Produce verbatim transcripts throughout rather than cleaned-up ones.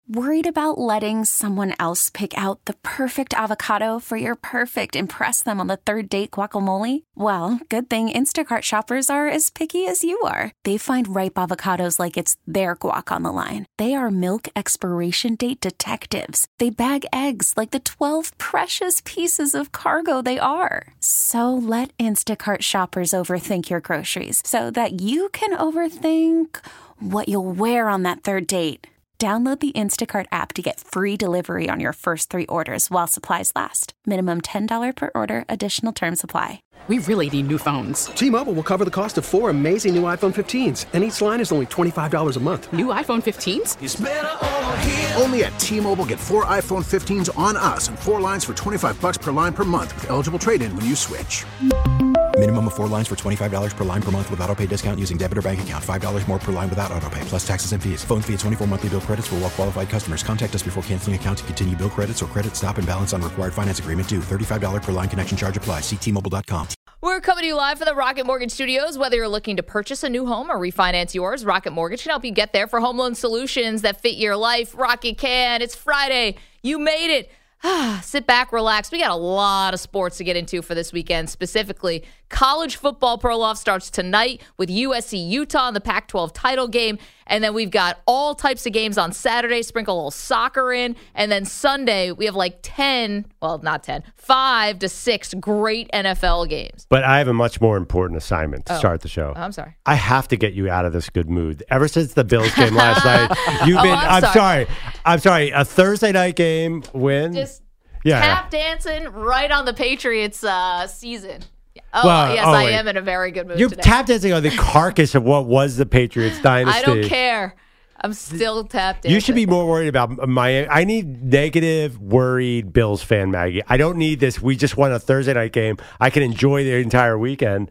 Worried about letting someone else pick out the perfect avocado for your perfect impress them on the third date guacamole? Well, good thing Instacart shoppers are as picky as you are. They find ripe avocados like it's their guac on the line. They are milk expiration date detectives. They bag eggs like the twelve precious pieces of cargo they are. So let Instacart shoppers overthink your groceries so that you can overthink what you'll wear on that third date. Download the Instacart app to get free delivery on your first three orders while supplies last. Minimum ten dollars per order. Additional terms apply. We really need new phones. T-Mobile will cover the cost of four amazing new iPhone fifteens, and each line is only twenty-five dollars a month. New iPhone fifteens? It's better over here. Only at T-Mobile, get four iPhone fifteens on us and four lines for twenty-five dollars per line per month with eligible trade-in when you switch. Minimum of four lines for twenty-five dollars per line per month with autopay discount using debit or bank account. five dollars more per line without autopay, plus taxes and fees. Phone fee at twenty-four monthly bill credits for well-qualified customers. Contact us before canceling account to continue bill credits or credit stop and balance on required finance agreement due. thirty-five dollars per line connection charge applies. See T Mobile dot com. We're coming to you live from the Rocket Mortgage Studios. Whether you're looking to purchase a new home or refinance yours, Rocket Mortgage can help you get there for home loan solutions that fit your life. Rocket can. It's Friday. You made it. Sit back, relax. We got a lot of sports to get into for this weekend. Specifically, college football pro-loft starts tonight with U S C Utah in the Pac twelve title game. And then we've got all types of games on Saturday, sprinkle a little soccer in. And then Sunday, we have like ten, well, not ten, five to six great N F L games. But I have a much more important assignment to oh. start the show. Oh, I'm sorry. I have to get you out of this good mood. Ever since the Bills game last night, you've oh, been, I'm, I'm sorry. sorry. I'm sorry. A Thursday night game win. Just yeah. tap dancing right on the Patriots uh, season. Oh, well, yes, oh, I wait. am in a very good mood You're today. tap dancing on the carcass of what was the Patriots dynasty. I don't care. I'm still tap dancing. You should be more worried about Miami. I need negative, worried Bills fan, Maggie. I don't need this. We just won a Thursday night game. I can enjoy the entire weekend.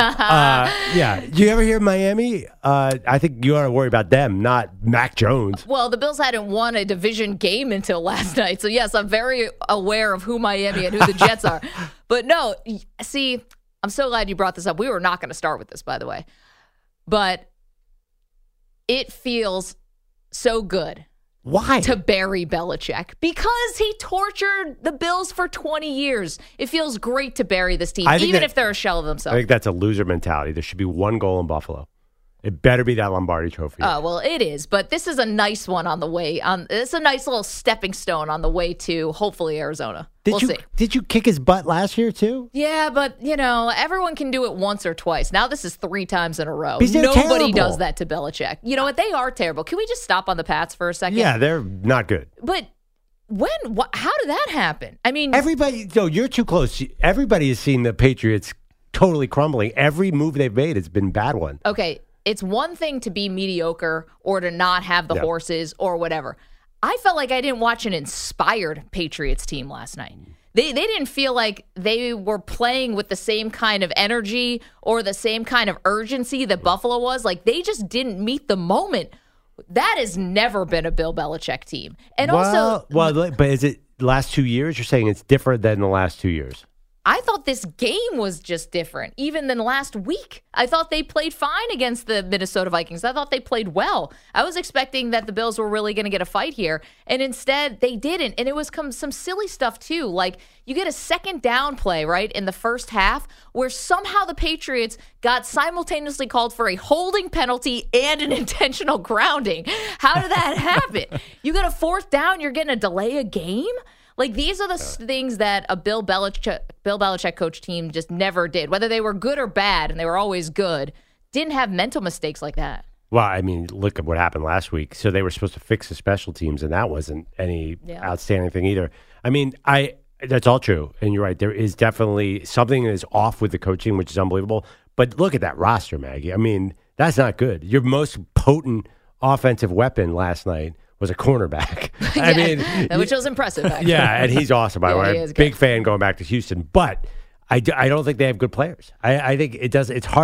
uh, yeah. Do you ever hear Miami? Uh, I think you ought to worry about them, not Mac Jones. Well, the Bills hadn't won a division game until last night. So, yes, I'm very aware of who Miami and who the Jets are. But no, see, I'm so glad you brought this up. We were not going to start with this, by the way. But it feels so good. Why? To bury Belichick. Because he tortured the Bills for twenty years. It feels great to bury this team, even that, if they're a shell of themselves. I think that's a loser mentality. There should be one goal in Buffalo. It better be that Lombardi Trophy. Oh, well, it is. But this is a nice one on the way. On It's a nice little stepping stone on the way to, hopefully, Arizona. Did we'll you, see. Did you kick his butt last year, too? Yeah, but, you know, everyone can do it once or twice. Now this is three times in a row. Nobody terrible. does that to Belichick. You know what? They are terrible. Can we just stop on the Pats for a second? Yeah, they're not good. But when? Wh- how did that happen? I mean, everybody, no, you're too close. Everybody has seen the Patriots totally crumbling. Every move they've made has been a bad one. Okay. It's one thing to be mediocre or to not have the yeah. horses or whatever. I felt like I didn't watch an inspired Patriots team last night. They they didn't feel like they were playing with the same kind of energy or the same kind of urgency that Buffalo was. Like, they just didn't meet the moment. That has never been a Bill Belichick team. And well, also, well, but is it last two years? You're saying it's different than the last two years. I thought this game was just different, even than last week. I thought they played fine against the Minnesota Vikings. I thought they played well. I was expecting that the Bills were really going to get a fight here, and instead they didn't. And it was come, some silly stuff, too. Like, you get a second down play, right, in the first half, where somehow the Patriots got simultaneously called for a holding penalty and an intentional grounding. How did that happen? You got a fourth down, you're getting a delay a game? Like, these are the yeah. things that a Bill Belichick, Bill Belichick coach team just never did. Whether they were good or bad, and they were always good, didn't have mental mistakes like that. Well, I mean, look at what happened last week. So they were supposed to fix the special teams, and that wasn't any yeah. outstanding thing either. I mean, I that's all true, and you're right. There is definitely something that is off with the coaching, which is unbelievable. But look at that roster, Maggie. I mean, that's not good. Your most potent offensive weapon last night was a cornerback. I yeah, mean, which was impressive, actually. Yeah, and he's awesome, by the yeah, way. Big fan going back to Houston. But I, do, I don't think they have good players. I, I think it does. It's hard to get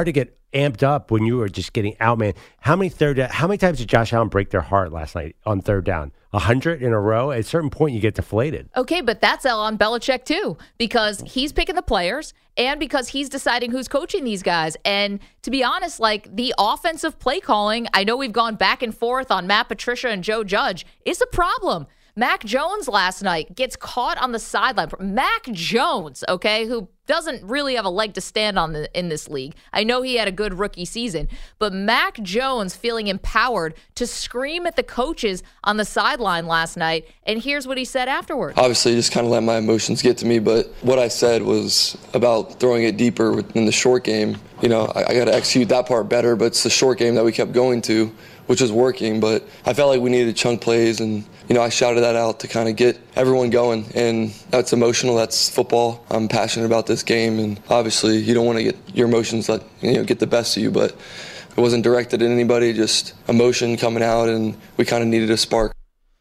amped up when you were just getting out, man. How many third? How many times did Josh Allen break their heart last night on third down? A hundred in a row. At a certain point, you get deflated. Okay, but that's on Belichick too, because he's picking the players and because he's deciding who's coaching these guys. And to be honest, like the offensive play calling, I know we've gone back and forth on Matt Patricia and Joe Judge, is a problem. Mac Jones last night gets caught on the sideline. Mac Jones, okay, who doesn't really have a leg to stand on the, in this league. I know he had a good rookie season, but Mac Jones feeling empowered to scream at the coaches on the sideline last night, and here's what he said afterwards. Obviously, just kind of let my emotions get to me, but what I said was about throwing it deeper in the short game. You know, I, I got to execute that part better, but it's the short game that we kept going to, which was working, but I felt like we needed chunk plays, and you know, I shouted that out to kind of get everyone going, and that's emotional. That's football. I'm passionate about this game, and obviously, you don't want to get your emotions let you know get the best of you, but it wasn't directed at anybody. Just emotion coming out, and we kind of needed a spark.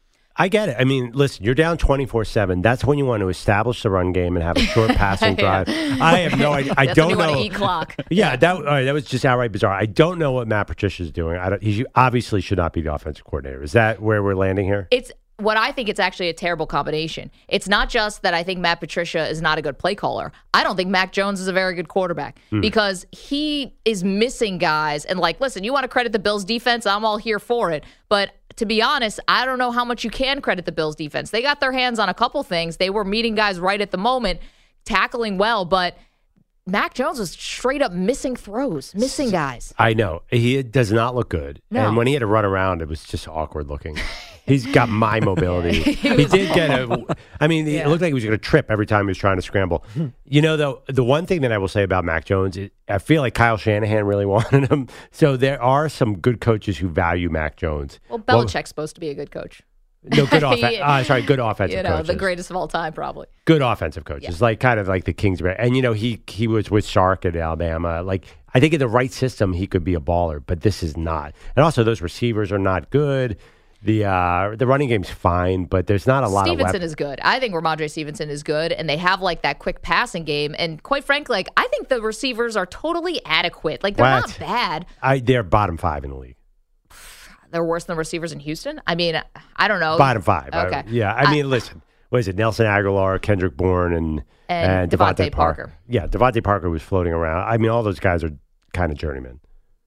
I get it. I mean, listen, you're down twenty-four seven. That's when you want to establish the run game and have a short passing drive. I have no idea. I That's don't when you know. want to eat clock. Yeah, that all right, that was just outright bizarre. I don't know what Matt Patricia is doing. I don't, he obviously should not be the offensive coordinator. Is that where we're landing here? It's what I think it's actually a terrible combination. It's not just that I think Matt Patricia is not a good play caller. I don't think Mac Jones is a very good quarterback mm. because he is missing guys. And like, listen, you want to credit the Bills defense? I'm all here for it. But to be honest, I don't know how much you can credit the Bills defense. They got their hands on a couple things. They were meeting guys right at the moment, tackling well, but Mac Jones was straight up missing throws, missing guys. I know. He does not look good. No. And when he had to run around, it was just awkward looking. He's got my mobility. he did get a, I mean, yeah. It looked like he was going to trip every time he was trying to scramble. You know, though, the one thing that I will say about Mac Jones, is I feel like Kyle Shanahan really wanted him. So there are some good coaches who value Mac Jones. Well, Belichick's well, supposed to be a good coach. No, good offensive. uh, sorry, good offensive you know, coaches. The greatest of all time, probably. Good offensive coaches, yeah. like kind of like the Kingsbury. And, you know, he he was with Sark at Alabama. Like, I think in the right system, he could be a baller, but this is not. And also, those receivers are not good. The uh, the running game's fine, but there's not a lot Stevenson of Stevenson is good. I think Ramondre Stevenson is good, and they have, like, that quick passing game. And quite frankly, like, I think the receivers are totally adequate. Like, they're what? not bad. I, they're bottom five in the league. They're worse than receivers in Houston? I mean, I don't know. Bottom five. Okay. I, yeah, I mean, I, listen. What is it? Nelson Aguilar, Kendrick Bourne, and, and, and Devontae Parker. Parker. Yeah, Devontae Parker was floating around. I mean, all those guys are kind of journeymen.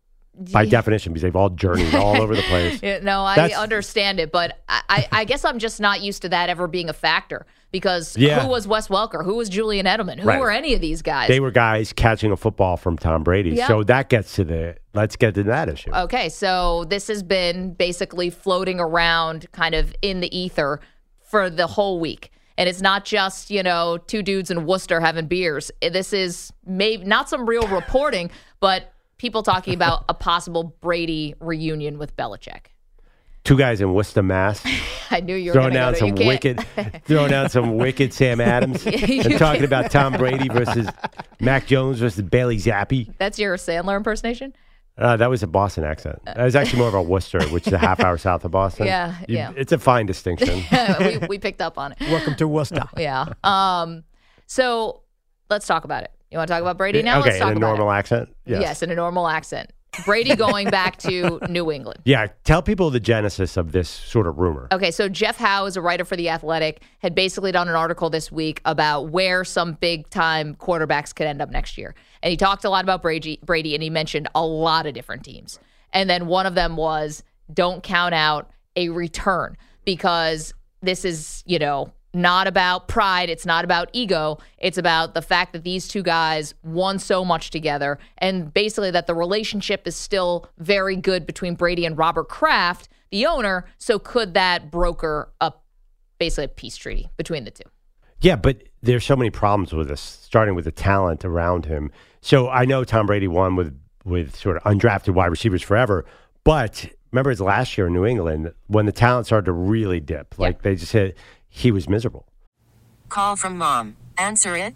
By definition, because they've all journeyed all over the place. Yeah, no, I That's, understand it, but I, I guess I'm just not used to that ever being a factor. Because yeah. who was Wes Welker? Who was Julian Edelman? Who right. were any of these guys? They were guys catching a football from Tom Brady. Yeah. So that gets to the, let's get to that issue. Okay, so this has been basically floating around kind of in the ether for the whole week. And it's not just, you know, two dudes in Worcester having beers. This is maybe not some real reporting, but people talking about a possible Brady reunion with Belichick. Two guys in Worcester, Mass. I knew you were throwing down go some wicked, throwing down some wicked Sam Adams, and talking can. about Tom Brady versus Mac Jones versus Bailey Zappi. That's your Sandler impersonation? Uh, that was a Boston accent. That was actually more of a Worcester, which is a half hour south of Boston. Yeah, you, yeah. It's a fine distinction. we, we picked up on it. Welcome to Worcester. Yeah. Um. So let's talk about it. You want to talk about Brady now? Okay, let's talk in a about normal it. accent? Yes. yes, in a normal accent. Brady going back to New England. Yeah, tell people the genesis of this sort of rumor. Okay, so Jeff Howe is a writer for The Athletic, had basically done an article this week about where some big-time quarterbacks could end up next year. And he talked a lot about Brady, Brady, and he mentioned a lot of different teams. And then one of them was, don't count out a return, because this is, you know, not about pride. It's not about ego. It's about the fact that these two guys won so much together, and basically that the relationship is still very good between Brady and Robert Kraft, the owner. So could that broker up basically a peace treaty between the two? Yeah, but there's so many problems with this, starting with the talent around him. So I know Tom Brady won with, with sort of undrafted wide receivers forever, but remember his last year in New England when the talent started to really dip. Like yeah. they just hit... He was miserable. Call from mom. Answer it.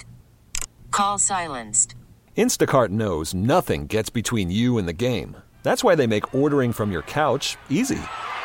Call silenced. Instacart knows nothing gets between you and the game. That's why they make ordering from your couch easy.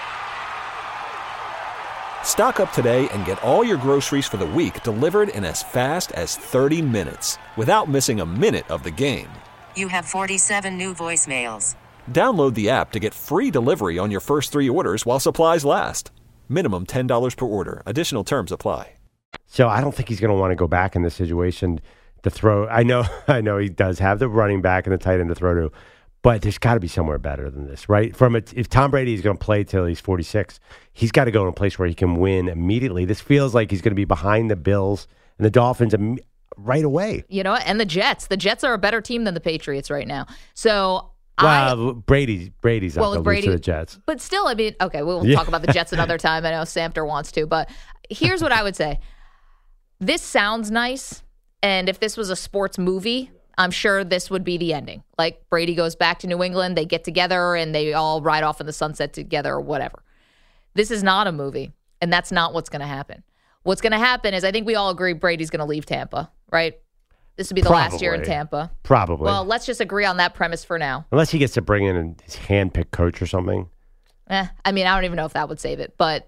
Stock up today and get all your groceries for the week delivered in as fast as thirty minutes without missing a minute of the game. You have forty-seven new voicemails. Download the app to get free delivery on your first three orders while supplies last. Minimum ten dollars per order. Additional terms apply. So I don't think he's going to want to go back in this situation to throw. I know, I know he does have the running back and the tight end to throw to, but there's got to be somewhere better than this, right? From a, if Tom Brady is going to play till he's forty-six, he's got to go in a place where he can win immediately. This feels like he's going to be behind the Bills and the Dolphins im- right away. You know what? And the Jets. The Jets are a better team than the Patriots right now. So. Well, I, Brady's Brady's not well, going to lose to the Jets. But still, I mean, okay, we'll yeah. talk about the Jets another time. I know Samter wants to, but here's what I would say. This sounds nice, and if this was a sports movie, I'm sure this would be the ending. Like, Brady goes back to New England, they get together, and they all ride off in the sunset together or whatever. This is not a movie, and that's not what's going to happen. What's going to happen is I think we all agree Brady's going to leave Tampa, right? This would be the Probably. last year in Tampa. Probably. Well, let's just agree on that premise for now. Unless he gets to bring in his hand-picked coach or something. Eh, I mean, I don't even know if that would save it. But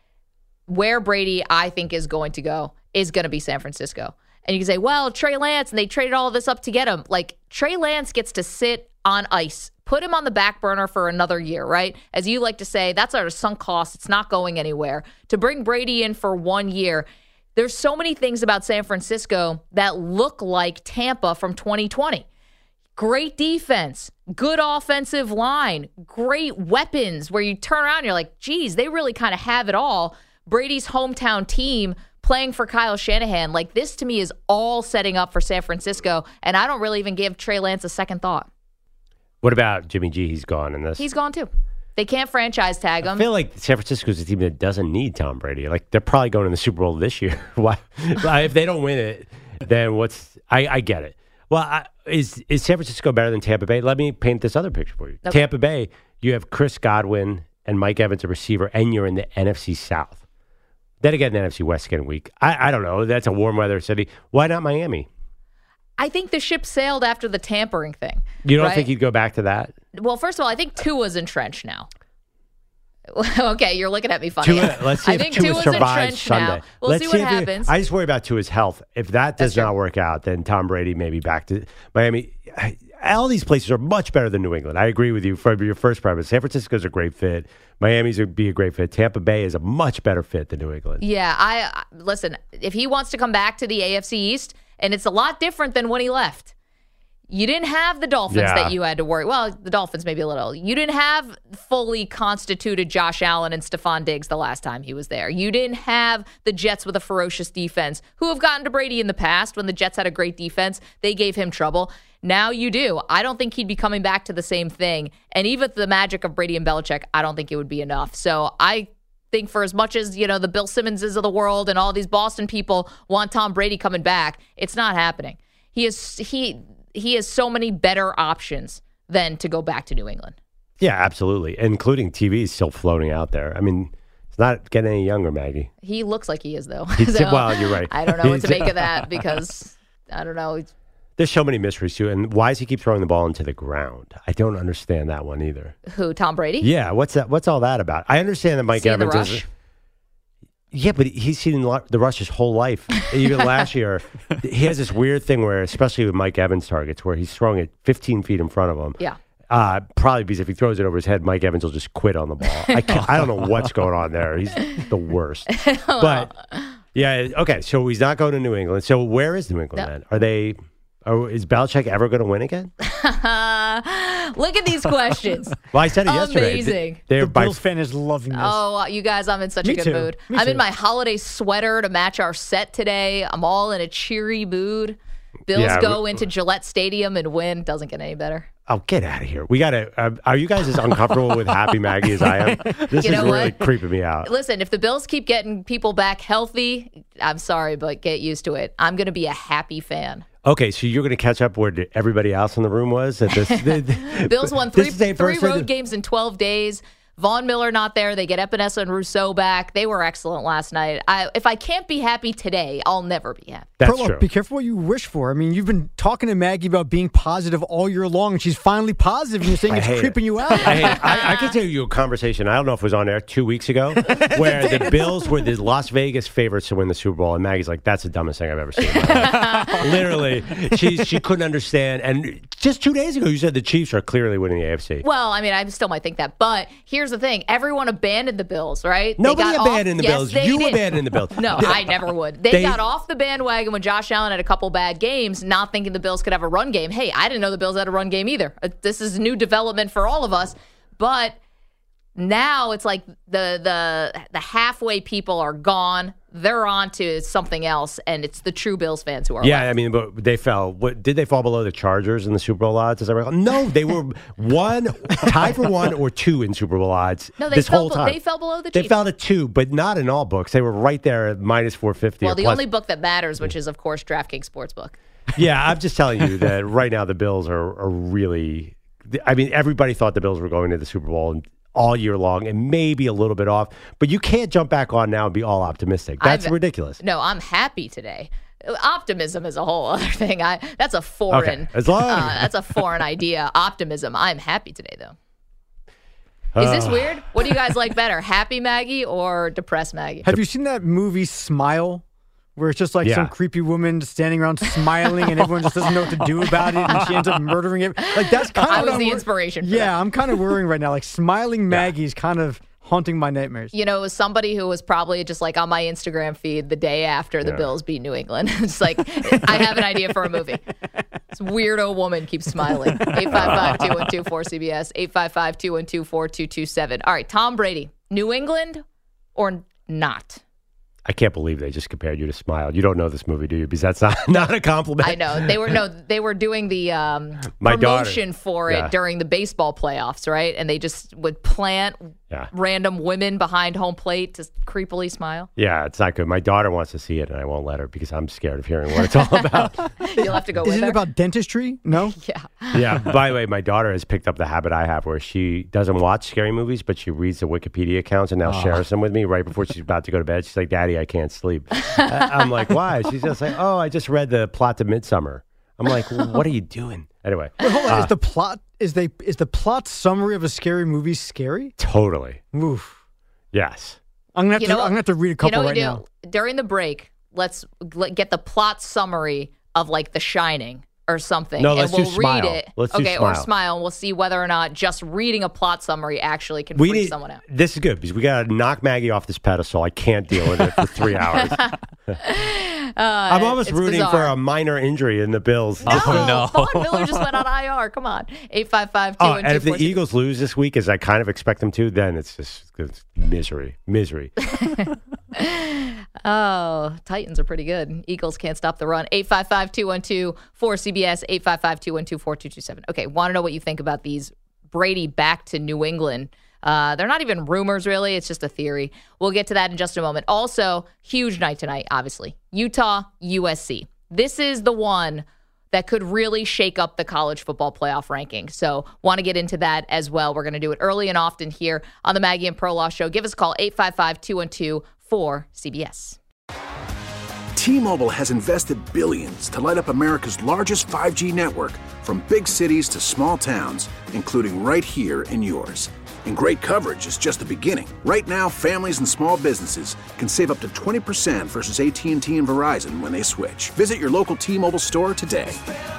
where Brady, I think, is going to go is going to be San Francisco. And you can say, well, Trey Lance, and they traded all of this up to get him. Like, Trey Lance gets to sit on ice. Put him on the back burner for another year, right? As you like to say, that's our sunk cost. It's not going anywhere. To bring Brady in for one year, there's so many things about San Francisco that look like Tampa from twenty twenty. Great defense, good offensive line, great weapons where you turn around and you're like, geez, they really kind of have it all. Brady's hometown team playing for Kyle Shanahan. Like, this to me is all setting up for San Francisco, and I don't really even give Trey Lance a second thought. What about Jimmy G? He's gone in this. He's gone too. They can't franchise tag him. I feel like San Francisco's a team that doesn't need Tom Brady. Like, they're probably going to the Super Bowl this year. Why? If they don't win it, then what's? I, I get it. Well, I, is is San Francisco better than Tampa Bay? Let me paint this other picture for you. Okay. Tampa Bay, you have Chris Godwin and Mike Evans, a receiver, and you're in the N F C South. Then again, the N F C West getting weak. I, I don't know. That's a warm weather city. Why not Miami? I think the ship sailed after the tampering thing. You don't right? think he'd go back to that? Well, first of all, I think Tua's entrenched now. Okay, you're looking at me funny. Tua, let's see I if think Tua Tua's survives entrenched Sunday. now. We'll let's see see what happens. It, I just worry about Tua's health. If that does That's not true. work out, then Tom Brady may be back to Miami. All these places are much better than New England. I agree with you for your first premise. San Francisco's a great fit. Miami's would be a great fit. Tampa Bay is a much better fit than New England. Yeah, I listen, if he wants to come back to the A F C East, and it's a lot different than when he left. You didn't have the Dolphins Yeah. that you had to worry. Well, the Dolphins maybe a little. You didn't have fully constituted Josh Allen and Stephon Diggs the last time he was there. You didn't have the Jets with a ferocious defense, who have gotten to Brady in the past. When the Jets had a great defense, they gave him trouble. Now you do. I don't think he'd be coming back to the same thing. And even the magic of Brady and Belichick, I don't think it would be enough. So I think for as much as, you know, the Bill Simmonses of the world and all these Boston people want Tom Brady coming back, it's not happening. He is he he has so many better options than to go back to New England. Yeah, absolutely. Including T V is still floating out there. I mean, it's not getting any younger, Maggie. He looks like he is, though. He's, So, well, you're right. I don't know what to make of that because, I don't know. There's so many mysteries, too. And why does he keep throwing the ball into the ground? I don't understand that one either. Who, Tom Brady? Yeah, what's that? What's all that about? I understand that Mike See Evans the is... rush? Yeah, but he's seen the rush his whole life. Even last year, he has this weird thing where, especially with Mike Evans targets, where he's throwing it fifteen feet in front of him. Yeah. Uh, probably because if he throws it over his head, Mike Evans will just quit on the ball. I, can't, I don't know what's going on there. He's the worst. But, yeah, okay, so he's not going to New England. So where is New England No. then? Are they... Are, is Belichick ever going to win again? Look at these questions. Well, I said it yesterday. Amazing. They're The by Bills fan is loving this. Oh, you guys, I'm in such Me a good too. mood. Me I'm too. in my holiday sweater to match our set today. I'm all in a cheery mood. Bills Yeah, go we- into Gillette Stadium and win. Doesn't get any better. Oh, get out of here. We got to. Uh, are you guys as uncomfortable with Happy Maggie as I am? This You is know really what? creeping me out. Listen, if the Bills keep getting people back healthy, I'm sorry, but get used to it. I'm going to be a happy fan. Okay, so you're going to catch up where everybody else in the room was at this. the, the, Bills won this three is a three person- road games in twelve days. Vaughn Miller not there. They get Epinesa and Rousseau back. They were excellent last night. I, if I can't be happy today, I'll never be happy. That's Perloff, true. Be careful what you wish for. I mean, you've been talking to Maggie about being positive all year long, and she's finally positive, and you're saying I it's hate creeping it. you out. I, hate it. I, I can tell you a conversation. I don't know if it was on air two weeks ago, where the Bills were the Las Vegas favorites to win the Super Bowl, and Maggie's like, "That's the dumbest thing I've ever seen." Literally, she she couldn't understand. And just two days ago, you said the Chiefs are clearly winning the A F C. Well, I mean, I still might think that, but here's the thing: everyone abandoned the Bills, right? Nobody they got abandoned off, the yes, Bills. they You did. abandoned the Bills. No, I never would. They, They- got off the bandwagon when Josh Allen had a couple bad games, not thinking the Bills could have a run game. Hey, I didn't know the Bills had a run game either. Uh, This is new development for all of us, but now it's like the the the halfway people are gone. They're on to something else, and it's the true Bills fans who are Yeah, left. I mean, but they fell. What, did they fall below the Chargers in the Super Bowl odds? As I recall? No, they were one, tied for one or two in Super Bowl odds. No, they this fell whole be- time. they fell below the They Chiefs. fell to two, but not in all books. They were right there at minus four fifty. Well, or the plus. only book that matters, which is, of course, DraftKings Sportsbook. Yeah, I'm just telling you that right now the Bills are, are really. I mean, everybody thought the Bills were going to the Super Bowl and all year long, and maybe a little bit off. But you can't jump back on now and be all optimistic. That's I've- ridiculous. No, I'm happy today. Optimism is a whole other thing. I that's a foreign. Okay, as long- uh, that's a foreign idea. Optimism. I'm happy today, though. Is this Uh. weird? What do you guys like better, happy Maggie or depressed Maggie? Have you seen that movie Smile? Where it's just like Yeah. some creepy woman standing around smiling and everyone just doesn't know what to do about it and she ends up murdering it. Like that's kind of I what was I'm the wor- inspiration for Yeah, that. I'm kind of worrying right now. Like smiling Maggie's kind of haunting my nightmares. You know, it was somebody who was probably just like on my Instagram feed the day after the Yeah. Bills beat New England. It's like, I have an idea for a movie. This weirdo woman keeps smiling. eight five five, two one two, four C B S, eight five five, two one two, four two two seven. All right, Tom Brady, New England or not? I can't believe they just compared you to Smile. You don't know this movie, do you? Because that's not, not a compliment. I know. They were no, they were doing the um, My promotion daughter. for it Yeah. during the baseball playoffs, right? And they just would plant Yeah. random women behind home plate to creepily smile. Yeah, it's not good. My daughter wants to see it, and I won't let her because I'm scared of hearing what it's all about. You'll have to go Is with it her. about dentistry? No? Yeah. Yeah. By the way, my daughter has picked up the habit I have where she doesn't watch scary movies, but she reads the Wikipedia accounts and now shares them with me right before she's about to go to bed. She's like, "Daddy, I can't sleep." I- I'm like, "Why?" She's just like, "Oh, I just read the plot to Midsummer." I'm like, "What are you doing?" Anyway, Wait, hold on. uh, is the plot is they is the plot summary of a scary movie scary? totally. Oof. Yes. I'm gonna have You to know- I'm gonna have to read a couple you know what right we now. do? During the break, let's l- get the plot summary of like The Shining or something. No, and let's do we'll read Smile. it. Let's do okay, or Smile. Smile, and we'll see whether or not just reading a plot summary actually can We freak need, someone out. this is good because we got to knock Maggie off this pedestal. I can't deal with it for three hours. I'm almost it's rooting for bizarre. a minor injury in the Bills. No, Vaughn Miller just went on I R. Come on. eight five five, two Oh, one two, and if the four six- Eagles lose this week, as I kind of expect them to, then it's just it's misery, misery. Oh, Titans are pretty good. Eagles can't stop the run. eight five five, two one two, four C B S, eight five five, two one two, four two two seven. Okay, want to know what you think about these Brady back to New England? Uh, they're not even rumors, really. It's just a theory. We'll get to that in just a moment. Also, huge night tonight, obviously. Utah, U S C. This is the one that could really shake up the college football playoff ranking. So want to get into that as well. We're going to do it early and often here on the Maggie and Perloff Show. Give us a call, eight five five, two one two, four C B S. T-Mobile has invested billions to light up America's largest five G network, from big cities to small towns, including right here in yours. And great coverage is just the beginning. Right now, families and small businesses can save up to twenty percent versus A T and T and Verizon when they switch. Visit your local T-Mobile store today.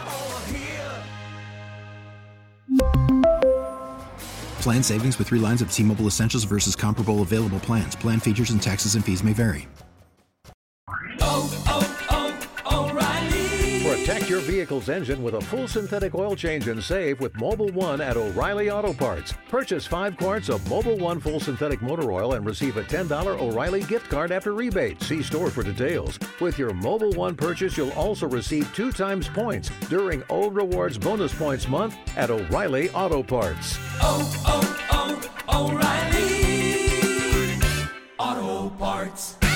Plan savings with three lines of T-Mobile Essentials versus comparable available plans. Plan features and taxes and fees may vary. Protect your vehicle's engine with a full synthetic oil change and save with Mobile One at O'Reilly Auto Parts. Purchase five quarts of Mobile One full synthetic motor oil and receive a ten dollars O'Reilly gift card after rebate. See store for details. With your Mobile One purchase, you'll also receive two times points during O Rewards Bonus Points Month at O'Reilly Auto Parts. Oh, oh, oh, O'Reilly Auto Parts.